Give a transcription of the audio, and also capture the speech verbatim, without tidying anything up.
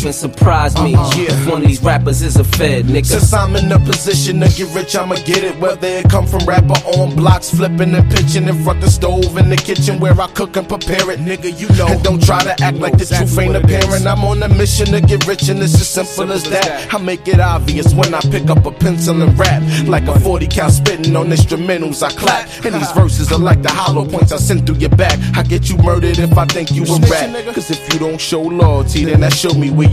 even surprise me. uh-uh. yeah. If one of these rappers is a fed, nigga. Since I'm in a position to get rich, I'ma get it. Whether it come from rapper on blocks, flipping and pitching in front the stove in the kitchen where I cook and prepare it. Nigga, you know. And don't try to act like the truth ain't apparent. I'm on a mission to get rich and it's as simple as that. I make it obvious when I pick up a pencil and rap. Like a forty cal spitting on instrumentals, I clap. And these verses are like the hollow points I send through your back. I get you murdered if I think you a rat. Cause if you don't show loyalty, then that show me where